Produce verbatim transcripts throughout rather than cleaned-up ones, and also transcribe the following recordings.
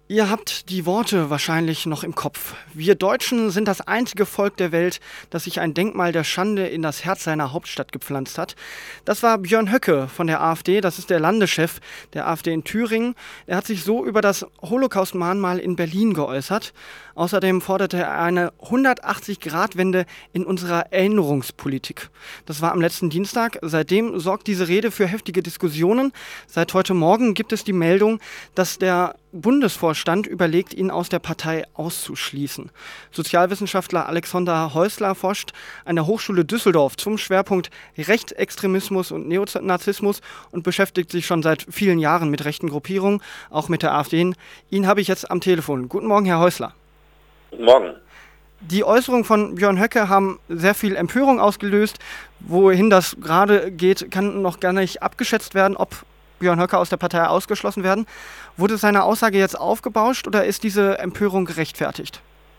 Ihr habt die Worte wahrscheinlich noch im Kopf. Wir Deutschen sind das einzige Volk der Welt, das sich ein Denkmal der Schande in das Herz seiner Hauptstadt gepflanzt hat. Das war Björn Höcke von der AfD, das ist der Landeschef der AfD in Thüringen. Er hat sich so über das Holocaust-Mahnmal in Berlin geäußert. Außerdem forderte er eine hundertachtzig-Grad-Wende in unserer Erinnerungspolitik. Das war am letzten Dienstag. Seitdem sorgt diese Rede für heftige Diskussionen. Seit heute Morgen gibt es die Meldung, dass der Bundesvorstand überlegt, ihn aus der Partei auszuschließen. Sozialwissenschaftler Alexander Häusler forscht an der Hochschule Düsseldorf zum Schwerpunkt Rechtsextremismus und Neonazismus und beschäftigt sich schon seit vielen Jahren mit rechten Gruppierungen, auch mit der AfD. Ihn habe ich jetzt am Telefon. Guten Morgen, Herr Häusler. Guten Morgen. Die Äußerungen von Björn Höcke haben sehr viel Empörung ausgelöst. Wohin das gerade geht, kann noch gar nicht abgeschätzt werden, ob Björn Höcke aus der Partei ausgeschlossen werden. Wurde seine Aussage jetzt aufgebauscht oder ist diese Empörung gerechtfertigt?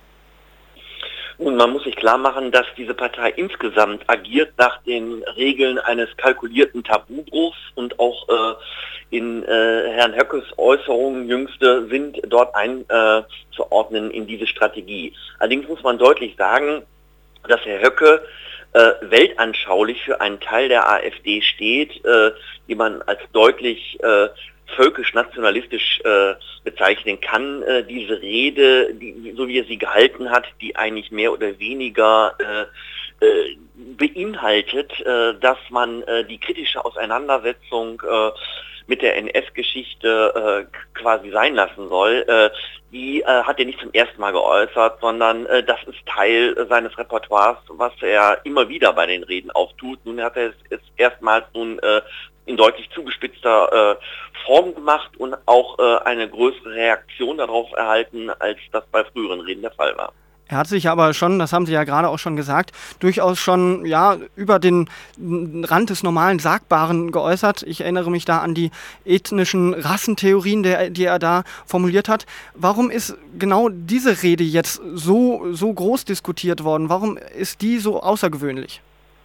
Nun, man muss sich klar machen, dass diese Partei insgesamt agiert nach den Regeln eines kalkulierten Tabubruchs und auch äh, in äh, Herrn Höckes Äußerungen jüngste sind dort einzuordnen in diese Strategie. Allerdings muss man deutlich sagen, dass Herr Höcke äh, weltanschaulich für einen Teil der AfD steht, äh, die man als deutlich äh, völkisch-nationalistisch äh, bezeichnen kann. Äh, diese Rede, die, so wie er sie gehalten hat, die eigentlich mehr oder weniger äh, äh, beinhaltet, äh, dass man äh, die kritische Auseinandersetzung äh, mit der N S-Geschichte äh, quasi sein lassen soll, äh, die äh, hat er nicht zum ersten Mal geäußert, sondern äh, das ist Teil äh, seines Repertoires, was er immer wieder bei den Reden auftut. Nun hat er es, es erstmals nun äh, in deutlich zugespitzter äh, Form gemacht und auch äh, eine größere Reaktion darauf erhalten, als das bei früheren Reden der Fall war. Er hat sich aber schon, das haben Sie ja gerade auch schon gesagt, durchaus schon ja, über den Rand des normalen Sagbaren geäußert. Ich erinnere mich da an die ethnischen Rassentheorien, der, die er da formuliert hat. Warum ist genau diese Rede jetzt so, so groß diskutiert worden? Warum ist die so außergewöhnlich?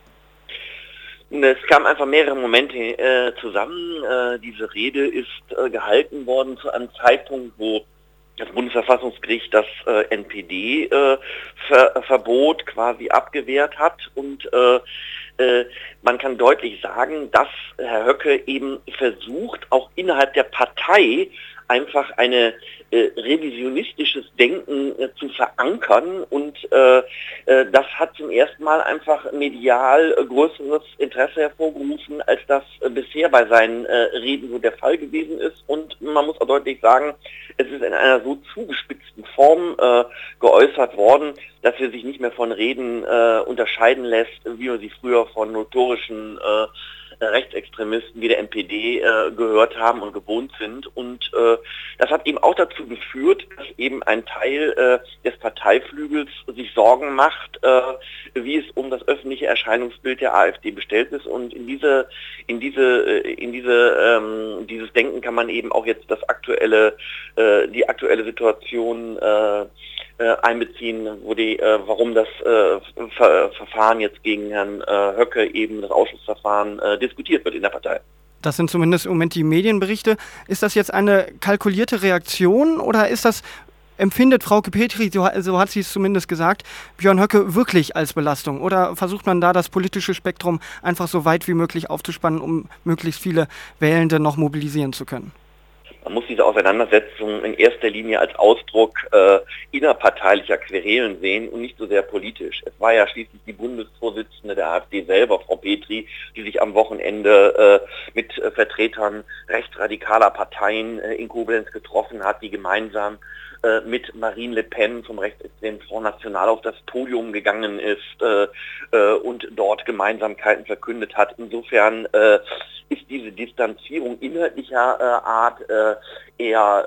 Es kamen einfach mehrere Momente äh, zusammen. Äh, diese Rede ist äh, gehalten worden zu einem Zeitpunkt, wo das Bundesverfassungsgericht das äh, N P D-Verbot äh, quasi abgewehrt hat und äh, äh, man kann deutlich sagen, dass Herr Höcke eben versucht, auch innerhalb der Partei einfach eine äh, revisionistisches Denken äh, zu verankern und äh, äh, das hat zum ersten Mal einfach medial äh, größeres Interesse hervorgerufen, als das äh, bisher bei seinen äh, Reden so der Fall gewesen ist und man muss auch deutlich sagen, es ist in einer so zugespitzten Form äh, geäußert worden, dass er sich nicht mehr von Reden äh, unterscheiden lässt, wie wir sie früher von notorischen äh, Rechtsextremisten wie der N P D äh, gehört haben und gewohnt sind. Und äh, das hat eben auch dazu geführt, dass eben ein Teil äh, des Parteiflügels sich Sorgen macht, äh, wie es um das öffentliche Erscheinungsbild der AfD bestellt ist. Und in diese, in diese, in diese, ähm, dieses Denken kann man eben auch jetzt das aktuelle, äh, die aktuelle Situation äh, einbeziehen, wo die, äh, warum das äh, Ver Verfahren jetzt gegen Herrn äh, Höcke, eben das Ausschussverfahren, äh, diskutiert wird in der Partei. Das sind zumindest im Moment die Medienberichte. Ist das jetzt eine kalkulierte Reaktion oder ist das, empfindet Frauke Petry, so, so hat sie es zumindest gesagt, Björn Höcke wirklich als Belastung? Oder versucht man da das politische Spektrum einfach so weit wie möglich aufzuspannen, um möglichst viele Wählende noch mobilisieren zu können? Man muss diese Auseinandersetzung in erster Linie als Ausdruck äh, innerparteilicher Querelen sehen und nicht so sehr politisch. Es war ja schließlich die Bundesvorsitzende der AfD selber, Frau Petry, die sich am Wochenende äh, mit äh, Vertretern rechtsradikaler Parteien äh, in Koblenz getroffen hat, die gemeinsam äh, mit Marine Le Pen vom rechtsextremen Front National auf das Podium gegangen ist äh, äh, und dort Gemeinsamkeiten verkündet hat. Insofern äh, ist diese Distanzierung inhaltlicher äh, Art äh, eher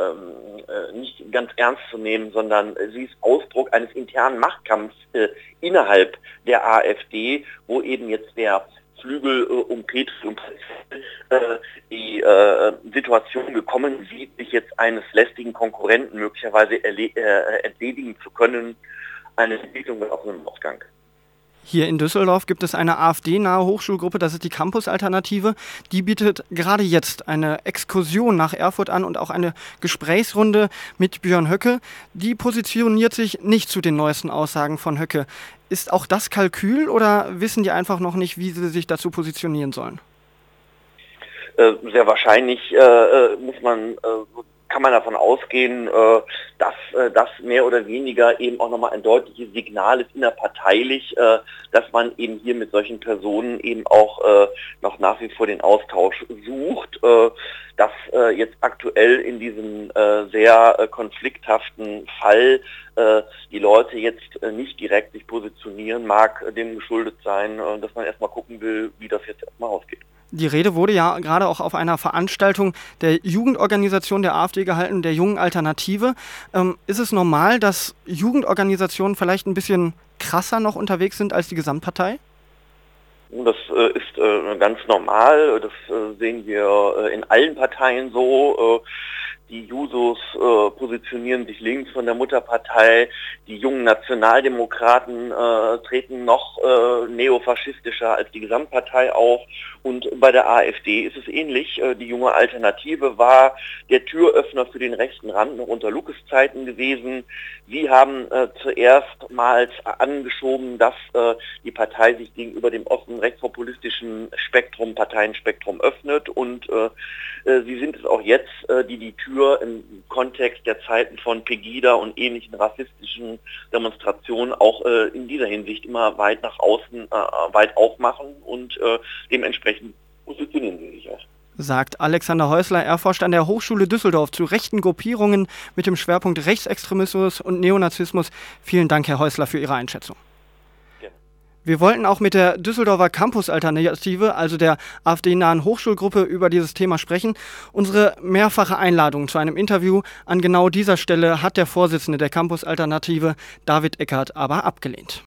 äh, äh, nicht ganz ernst zu nehmen, sondern sie ist Ausdruck eines internen Machtkampfs äh, innerhalb der AfD, wo eben jetzt der Flügel äh, um Petry und äh, die äh, Situation gekommen sieht, sich jetzt eines lästigen Konkurrenten möglicherweise erle- äh, entledigen zu können, eine Entwicklung mit offenem Ausgang. Hier in Düsseldorf gibt es eine AfD-nahe Hochschulgruppe, das ist die Campus-Alternative. Die bietet gerade jetzt eine Exkursion nach Erfurt an und auch eine Gesprächsrunde mit Björn Höcke. Die positioniert sich nicht zu den neuesten Aussagen von Höcke. Ist auch das Kalkül oder wissen die einfach noch nicht, wie sie sich dazu positionieren sollen? Äh, sehr wahrscheinlich äh, muss man... Äh, kann man davon ausgehen, dass das mehr oder weniger eben auch nochmal ein deutliches Signal ist innerparteilich, dass man eben hier mit solchen Personen eben auch noch nach wie vor den Austausch sucht, dass jetzt aktuell in diesem sehr konflikthaften Fall die Leute jetzt nicht direkt sich positionieren, mag dem geschuldet sein, dass man erstmal gucken will, wie das jetzt erstmal ausgeht. Die Rede wurde ja gerade auch auf einer Veranstaltung der Jugendorganisation der AfD gehalten, der Jungen Alternative. Ähm, ist es normal, dass Jugendorganisationen vielleicht ein bisschen krasser noch unterwegs sind als die Gesamtpartei? Das äh, ist äh, ganz normal. Das äh, sehen wir äh, in allen Parteien so. Äh, Die Jusos äh, positionieren sich links von der Mutterpartei. Die jungen Nationaldemokraten äh, treten noch äh, neofaschistischer als die Gesamtpartei auf. Und bei der AfD ist es ähnlich. Äh, die junge Alternative war der Türöffner für den rechten Rand noch unter Lucke Zeiten gewesen. Sie haben äh, zuerstmals angeschoben, dass äh, die Partei sich gegenüber dem offenen rechtspopulistischen Spektrum, Parteienspektrum öffnet. Und äh, äh, sie sind es auch jetzt, äh, die die Tür im Kontext der Zeiten von Pegida und ähnlichen rassistischen Demonstrationen auch äh, in dieser Hinsicht immer weit nach außen, äh, weit aufmachen und äh, dementsprechend positionieren sie sich auch. Sagt Alexander Häusler. Er forscht an der Hochschule Düsseldorf zu rechten Gruppierungen mit dem Schwerpunkt Rechtsextremismus und Neonazismus. Vielen Dank, Herr Häusler, für Ihre Einschätzung. Wir wollten auch mit der Düsseldorfer Campus-Alternative, also der AfD-nahen Hochschulgruppe, über dieses Thema sprechen. Unsere mehrfache Einladung zu einem Interview an genau dieser Stelle hat der Vorsitzende der Campus-Alternative, David Eckert, aber abgelehnt.